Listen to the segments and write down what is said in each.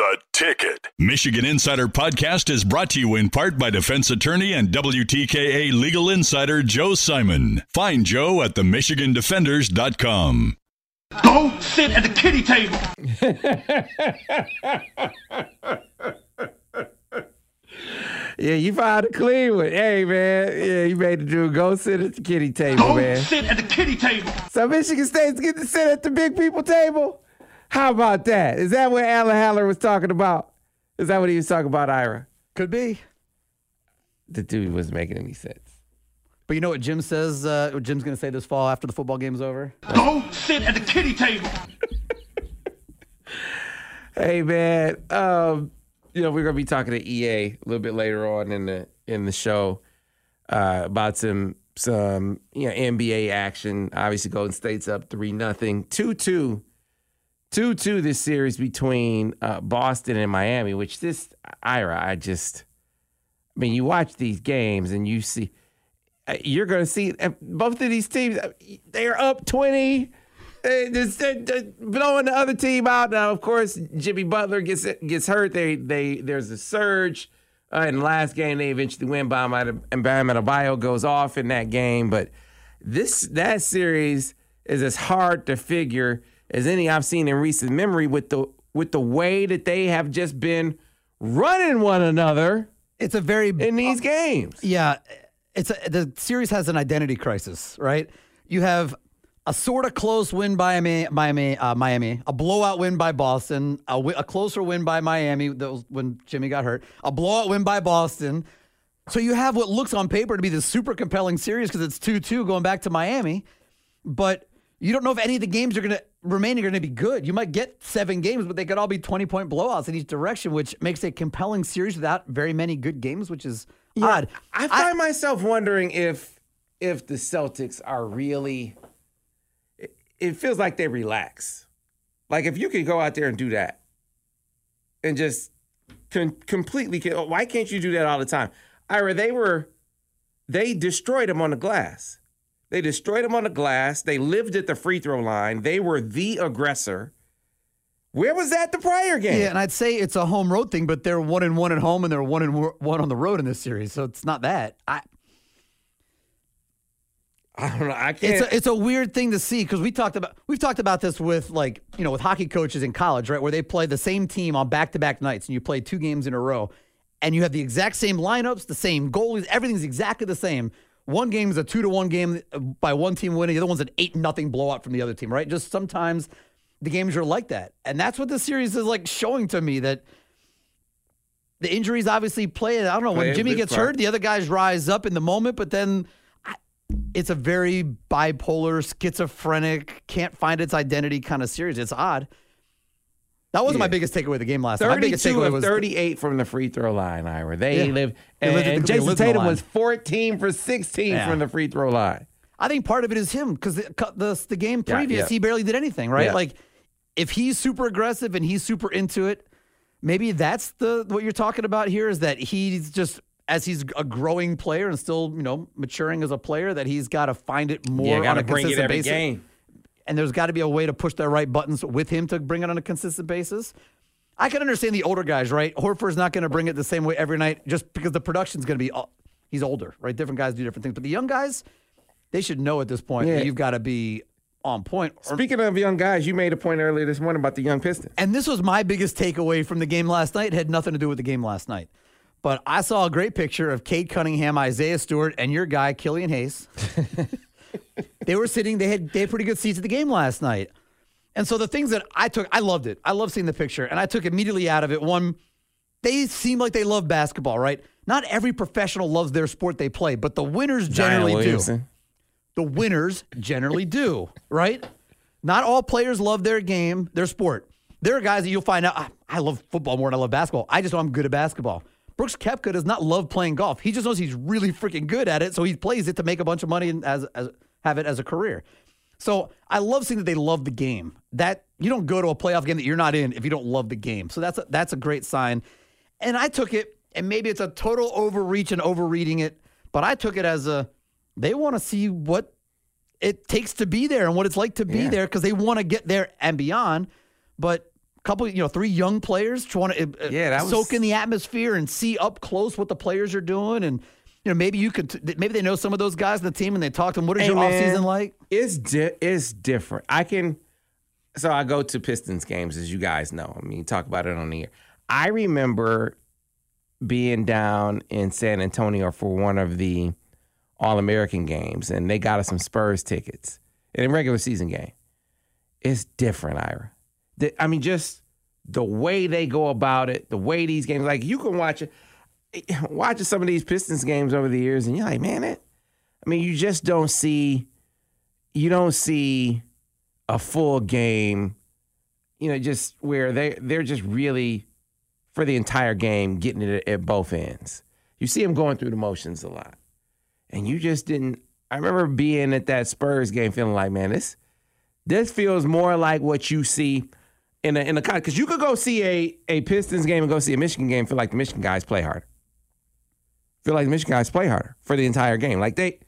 The Ticket. Michigan Insider Podcast is brought to you in part by defense attorney and WTKA legal insider Joe Simon. Find Joe at themichigandefenders.com. Go sit at the kiddie table. Yeah, you found a clean one. Hey, man. Yeah, you made the dude go sit at the kiddie table, man. Go sit at the kiddie table. So Michigan State's getting to sit at the big people table? How about that? Is that what Alan Haller was talking about? Is that what he was talking about, Ira? Could be. The dude wasn't making any sense. But you know what Jim says? What Jim's going to say this fall after the football game's over? Go sit at the kiddie table. Hey, man. We're going to be talking to EA a little bit later on in the show about some NBA action. Obviously, Golden State's up 3-0. 2-2 this series between Boston and Miami, which you watch these games and you see, you're going to see both of these teams, they're up 20, they're blowing the other team out. Now, of course, Jimmy Butler gets hurt. There's a surge. In the last game, they eventually win. Bam Adebayo goes off in that game. But that series is as hard to figure as any I've seen in recent memory with the way that they have just been running one another. It's a very in these games. Yeah, the series has an identity crisis, right? You have a sort of close win by Miami, a blowout win by Boston, a closer win by Miami. That was when Jimmy got hurt. A blowout win by Boston. So you have what looks on paper to be this super compelling series because it's 2-2 going back to Miami, but you don't know if any of the games are going to be good. You might get 7 games, but they could all be 20-point blowouts in each direction, which makes a compelling series without very many good games, which is odd. I find myself wondering if the Celtics are really. It feels like they relax. Like if you could go out there and do that, and just completely. Why can't you do that all the time, Ira? They destroyed them on the glass. They destroyed them on the glass. They lived at the free throw line. They were the aggressor. Where was that the prior game? Yeah, and I'd say it's a home road thing, but they're 1-1 at home and they're 1-1 on the road in this series, so it's not that. I don't know. I can't. It's a weird thing to see because we've talked about this with with hockey coaches in college, right? Where they play the same team on back-to-back nights, and you play 2 games in a row, and you have the exact same lineups, the same goalies, everything's exactly the same. One game is a 2-1 game by one team winning. The other one's an 8-0 blowout from the other team, right? Just sometimes the games are like that. And that's what the series is showing to me, that the injuries obviously play. I don't know, when Jimmy gets hurt, the other guys rise up in the moment, but then it's a very bipolar, schizophrenic, can't find its identity kind of series. It's odd. That wasn't my biggest takeaway of the game last night. My biggest takeaway was 38 from the free throw line, Ira. They live, and Jason Tatum was 14 for 16 from the free throw line. I think part of it is him because the game previous, he barely did anything, right? Yeah. If he's super aggressive and he's super into it, maybe that's what you're talking about here, is that he's just, as he's a growing player and still, maturing as a player, that he's got to find it more on a consistent basis. Game. And there's got to be a way to push the right buttons with him to bring it on a consistent basis. I can understand the older guys, right? Horford's not going to bring it the same way every night just because the production's going to be he's older, right? Different guys do different things. But the young guys, they should know at this point that you've got to be on point. Speaking of young guys, you made a point earlier this morning about the young Pistons. And this was my biggest takeaway from the game last night. It had nothing to do with the game last night. But I saw a great picture of Cade Cunningham, Isaiah Stewart, and your guy, Killian Hayes. They were sitting, they had pretty good seats at the game last night. And so the things that I loved it. I love seeing the picture. And I took immediately out of it. One, they seem like they love basketball, right? Not every professional loves their sport they play, but the winners generally do. The winners generally do, right? Not all players love their game, their sport. There are guys that you'll find out, I love football more than I love basketball. I just know I'm good at basketball. Brooks Koepka does not love playing golf. He just knows he's really freaking good at it, so he plays it to make a bunch of money and have it as a career. So I love seeing that they love the game. That you don't go to a playoff game that you're not in if you don't love the game. So that's a great sign. And I took it, and maybe it's a total overreach and overreading it, but I took it as they want to see what it takes to be there and what it's like to be there because they want to get there and beyond. But couple, 3 young players trying to that was- soak in the atmosphere and see up close what the players are doing. And, maybe maybe they know some of those guys on the team and they talk to them. What is your offseason like? It's different. So I go to Pistons games, as you guys know. I mean, talk about it on the air. I remember being down in San Antonio for one of the All-American games, and they got us some Spurs tickets in a regular season game. It's different, Ira. I mean, just the way they go about it, the way these games, like you can watching some of these Pistons games over the years, and you're like, man, you just don't see a full game, just where they're just really, for the entire game, getting it at both ends. You see them going through the motions a lot. And you just didn't. I remember being at that Spurs game feeling like, man, this feels more like what you see in a because you could go see a Pistons game and go see a Michigan game, feel like the Michigan guys play harder. Feel like the Michigan guys play harder for the entire game.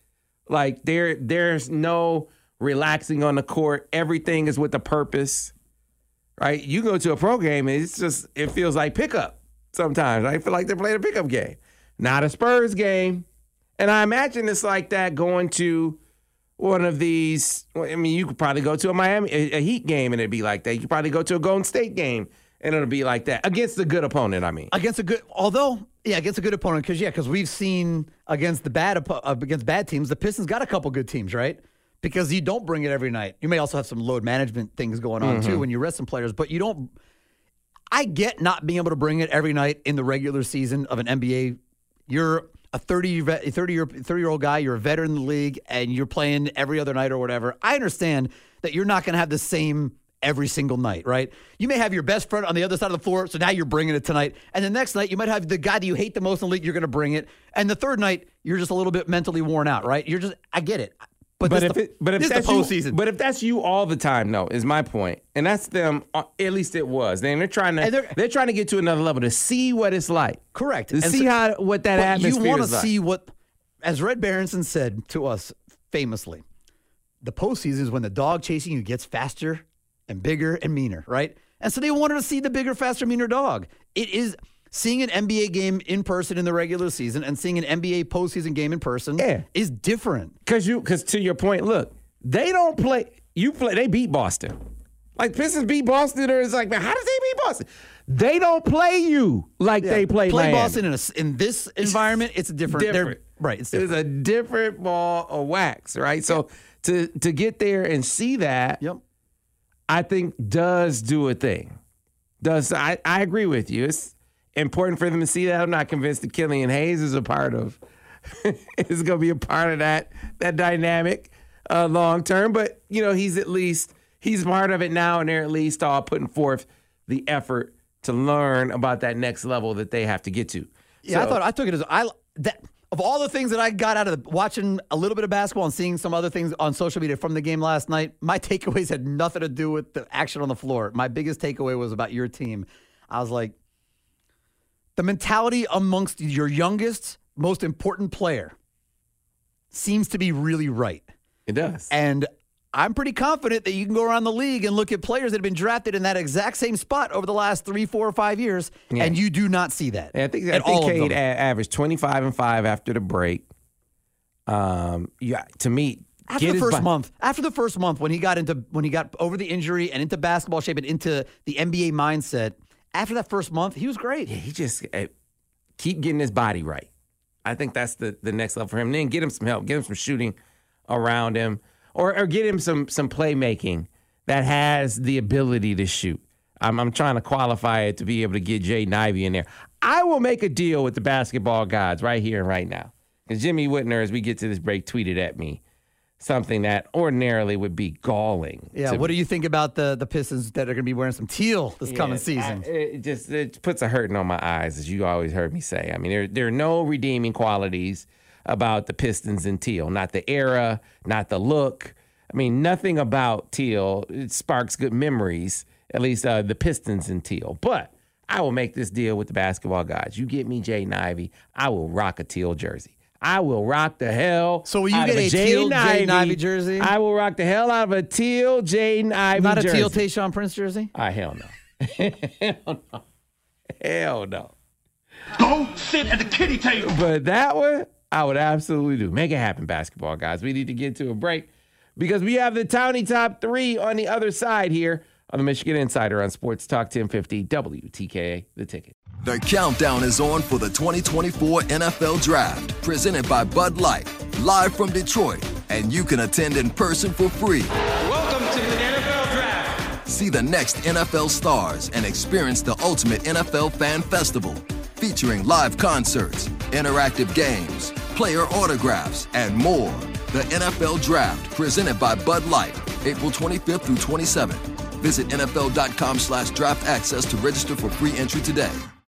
There's no relaxing on the court. Everything is with a purpose, right? You go to a pro game and it feels like pickup sometimes. I feel like they're playing a pickup game, not a Spurs game. And I imagine it's like that going to one of these. You could probably go to a Heat game and it'd be like that. You could probably go to a Golden State game and it'll be like that against a good opponent. Against a good opponent because we've seen against bad teams, the Pistons got a couple good teams, right? Because you don't bring it every night. You may also have some load management things going on too when you rest some players, but you don't. I get not being able to bring it every night in the regular season of an NBA. You're a 30-year-old guy. You're a veteran in the league, and you're playing every other night or whatever. I understand that you're not going to have the same every single night, right? You may have your best friend on the other side of the floor, so now you're bringing it tonight. And the next night, you might have the guy that you hate the most in the league. You're going to bring it, and the third night, you're just a little bit mentally worn out, right? I get it. But if that's the postseason. But if that's you all the time, no, is my point, and that's them. At least it was. Then they're trying to get to another level to see what it's like. Correct. To see what that atmosphere is like. You want to see what, as Red Berenson said to us famously, the postseason is when the dog chasing you gets faster and bigger and meaner, right? And so they wanted to see the bigger, faster, meaner dog. It is. Seeing an NBA game in person in the regular season and seeing an NBA postseason game in person is different. Because to your point, look, they don't play. They beat Boston. Like Pistons beat Boston, or it's like, man, how does they beat Boston? They don't play you like they play Miami. Boston in this environment. It's different. Right. It's different. It's a different ball of wax, right? So to get there and see that, I think does do a thing. I agree with you. It's important for them to see that. I'm not convinced that Killian Hayes is a part of is going to be a part of that dynamic long term. But he's part of it now, and they're at least all putting forth the effort to learn about that next level that they have to get to. Yeah, I took it as of all the things that I got out of watching a little bit of basketball and seeing some other things on social media from the game last night, my takeaways had nothing to do with the action on the floor. My biggest takeaway was about your team. I was like, the mentality amongst your youngest, most important player seems to be really right. It does. And I'm pretty confident that you can go around the league and look at players that have been drafted in that exact same spot over the last 3, 4, or 5 years, and you do not see that. I think Cade averaged 25 and 5 after the break. To me, after the first month when he got over the injury and into basketball shape and into the NBA mindset. After that first month, he was great. Yeah, he just keep getting his body right. I think that's the next level for him. And then get him some help, get him some shooting around him, or get him some playmaking that has the ability to shoot. I'm trying to qualify it to be able to get Jaden Ivey in there. I will make a deal with the basketball gods right here and right now. Because Jimmy Whitner, as we get to this break, tweeted at me something that ordinarily would be galling. Yeah, what do you think about the Pistons that are going to be wearing some teal this coming season? It puts a hurting on my eyes, as you always heard me say. I mean, there are no redeeming qualities about the Pistons in teal. Not the era, not the look. I mean, nothing about teal. It sparks good memories, at least the Pistons in teal. But I will make this deal with the basketball gods. You get me Jaden Ivey, I will rock a teal jersey. I will rock the hell So will you get a teal Jaden Ivey jersey? I will rock the hell out of a teal Jaden Ivey jersey. Not a teal Tayshaun Prince jersey? Hell no. Hell no. Go sit at the kiddie table. But that one, I would absolutely do. Make it happen, basketball guys. We need to get to a break because we have the Townie Top 3 on the other side here on the Michigan Insider on Sports Talk 1050 WTKA, The Ticket. The countdown is on for the 2024 NFL Draft, presented by Bud Light, live from Detroit, and you can attend in person for free. Welcome to the NFL Draft. See the next NFL stars and experience the ultimate NFL fan festival, featuring live concerts, interactive games, player autographs, and more. The NFL Draft, presented by Bud Light, April 25th through 27th. Visit NFL.com/draft access to register for free entry today.